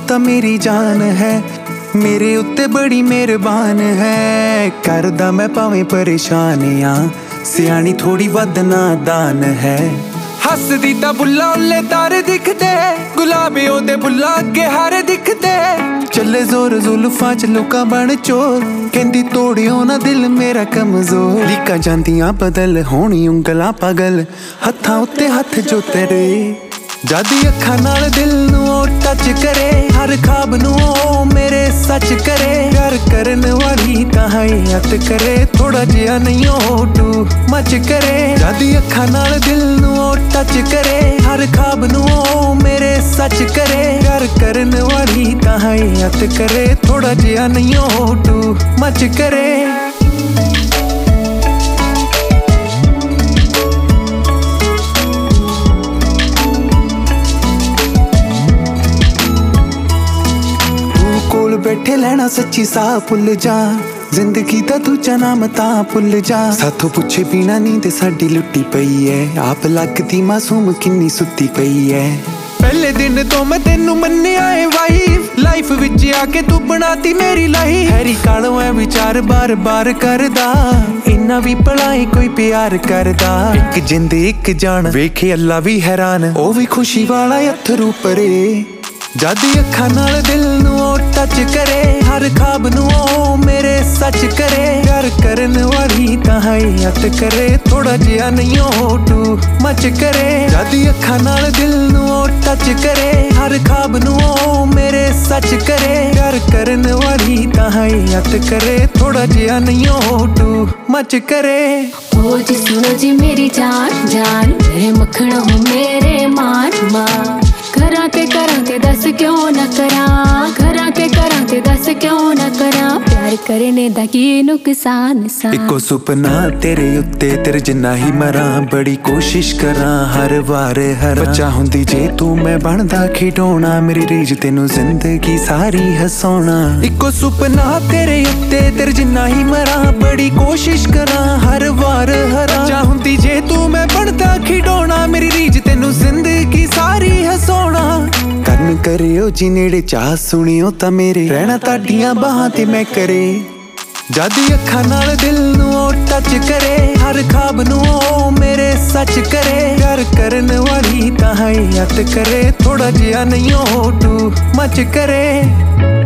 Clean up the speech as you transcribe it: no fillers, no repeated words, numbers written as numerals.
ਤਾਂ ਮੇਰੀ ਜਾਨ ਹੈ, ਮੇਰੇ ਉੱਤੇ ਬੜੀ ਮਿਹਰਬਾਨ ਹੈ। ਕਰਦਾ ਮੈਂ ਭਾਵੇਂ ਪਰੇਸ਼ਾਨ ਆ, ਸਿਆਣੀ ਥੋੜੀ ਵੱਧ ਨਾਦਾਨ ਹੈ। ਹੱਸਦੀ ਤਾਂ ਬੁੱਲਾ ਉੱਲੇ ਤਾਰੇ ਦਿਖਦੇ, ਗੁਲਾਬੀ ਉਹਦੇ ਬੁੱਲਾ ਅੱਗੇ ਹਾਰੇ ਦਿਖਦੇ। ਚੱਲੇ ਜ਼ੋਰ ਜ਼ੁਲਫਾਂ ਚ ਲੁਕਾ ਬਣ ਚੋਰ, ਕਹਿੰਦੀ ਤੋੜਿਓ ਨਾ ਦਿਲ ਮੇਰਾ ਕਮਜ਼ੋਰ। ਲੀਕਾਂ ਜਾਂਦੀਆਂ ਬਦਲ ਹੋਣੀ ਉਂਗਲਾਂ ਪਾਗਲ, ਹੱਥਾਂ ਉੱਤੇ ਹੱਥ ਜੋ ਤੇਰੇ। ਜਦ ਅੱਖਾਂ ਨਾਲ ਦਿਲ ਨੂੰ ਉਹ ਟੱਚ ਕਰੇ, ਹਰ ਖਾਬ ਨੂੰ ਉਹ ਮੇਰੇ ਸੱਚ ਕਰੇ। ਪਿਆਰ ਕਰਨ ਵਾਲੀ ਤਾਂ ਹਯਾਤ ਕਰੇ, ਥੋੜਾ ਜਿਹਾ ਨਹੀਂ ਉਹ ਟੂ ਮੱਚ ਕਰੇ। ਜਦ ਅੱਖਾਂ ਨਾਲ ਦਿਲ ਨੂੰ ਉਹ ਟੱਚ ਕਰੇ, ਹਰ ਖਾਬ ਨੂੰ ਉਹ ਮੇਰੇ ਸੱਚ ਕਰੇ। ਪਿਆਰ ਕਰਨ ਵਾਲੀ ਤਾਂ ਹਯਾਤ ਕਰੇ, ਥੋੜਾ ਜਿਹਾ ਨਹੀਂ ਉਹ ਟੂ ਮੱਚ ਕਰੇ। ਕੋਲ ਬੈਠੇ ਲੈਣਾ ਸੱਚੀ ਸਾਹ ਭੁੱਲ ਜਾ, ਜ਼ਿੰਦਗੀ ਦਾ ਦੂਜਾ ਨਾਮ ਤਾਂ ਭੁੱਲ ਜਾ। ਸਾਥੋਂ ਪੁੱਛੇ ਬਿਨਾ ਨੀਂਦ ਸਾਡੀ ਲੁੱਟੀ ਪਈ ਐ, ਆਪ ਲੱਗਦੀ ਮਾਸੂਮ ਕਿੰਨੀ ਸੁੱਤੀ ਪਈ ਐ। ਪਹਿਲੇ ਦਿਨ ਤੋਂ ਮੈਂ ਤੈਨੂੰ ਮੰਨਿਆ ਏ ਵਾਈਫ, ਲਾਈਫ ਵਿੱਚ ਆ ਕੇ ਤੂੰ ਬਣਾਤੀ ਮੇਰੀ ਲਾਈਫ। ਹੈਰੀ ਕਾਲੋਂ ਐ ਵਿਚਾਰ ਬਾਰ ਬਾਰ ਕਰਦਾ, ਇੰਨਾ ਵੀ ਭਲਾਈ ਕੋਈ ਪਿਆਰ ਕਰਦਾ। ਇੱਕ ਜਿੰਦ ਇੱਕ ਜਾਨ ਵੇਖੇ ਅੱਲਾ ਵੀ ਹੈਰਾਨ, ਉਹ ਵੀ ਖੁਸ਼ੀ ਵਾਲਾ ਅਥਰੂ ਭਰੇ। ਜਦ ਅੱਖਾਂ ਨਾਲ ਦਿਲ ਨੂੰ ਉਹ ਟੱਚ ਕਰੇ, ਹਰ ਖਾਬ ਨੂੰ ਉਹ ਮੇਰੇ ਸੱਚ ਕਰੇ। ਪਿਆਰ ਕਰਨ ਵਾਲੀ ਤਾਂ ਹਯਾਤ ਕਰੇ, ਥੋੜਾ ਜਿਹਾ ਨਹੀਂ ਉਹ ਟੂ ਮੱਚ ਕਰੇ। ਜਦ ਅੱਖਾਂ ਨਾਲ ਦਿਲ ਨੂੰ ਉਹ ਟੱਚ ਕਰੇ, ਹਰ ਖਾਬ ਨੂੰ ਉਹ ਮੇਰੇ ਸੱਚ ਕਰੇ। ਪਿਆਰ ਕਰਨ ਵਾਲੀ ਤਾਂ ਹਯਾਤ ਕਰੇ, ਥੋੜਾ ਜਿਹਾ ਨਹੀਂ ਉਹ ਟੂ ਮੱਚ ਕਰੇ। ओ जी सुनो जी मेरी जान जान, मेरे मक्खन हो मेरे मान मान। घरां ते दस क्यों ना करा, घरां ते दस क्यों ना करा। प्यार करने दा की नुकसान सा। इको सुपना तेरे उत्ते तेरे जिन्ना ही मरां, बड़ी कोशिश करां हर वार हरां। बच्चा हुंदी जे तू मैं बनदा खिडौना, मेरी रीझ तेनू जिंदगी सारी हसाउणा। इको सुपना तेरे उत्ते तेरे जिन्ना ही मरां, बड़ी कोशिश करां हर वार हरां। बच्चा हुंदी जे तू मैं बनदा खिडौना, मेरी रीझ तेनू जिंदगी सारी हसाउणा। ਕੰਨ ਕਰਿਓ ਜੀ ਨੇੜੇ ਚਾਹ ਸੁਣਿਓ ਤਾਂ ਮੇਰੇ, ਰਹਿਣਾ ਤੁਹਾਡੀਆਂ ਬਾਹਾਂ ਤੇ ਮੈਂ ਕਰੇ। ਜਦ ਅੱਖਾਂ ਨਾਲ ਦਿਲ ਨੂੰ ਉਹ ਟੱਚ ਕਰੇ, ਹਰ ਖਾਬ ਨੂੰ ਉਹ ਮੇਰੇ ਸੱਚ ਕਰੇ। ਪਿਆਰ ਕਰਨ ਵਾਲੀ ਤਾਂ ਹਯਾਤ ਕਰੇ, ਥੋੜਾ ਜਿਹਾ ਨਹੀਂ ਉਹ ਟੂ ਮੱਚ ਕਰੇ।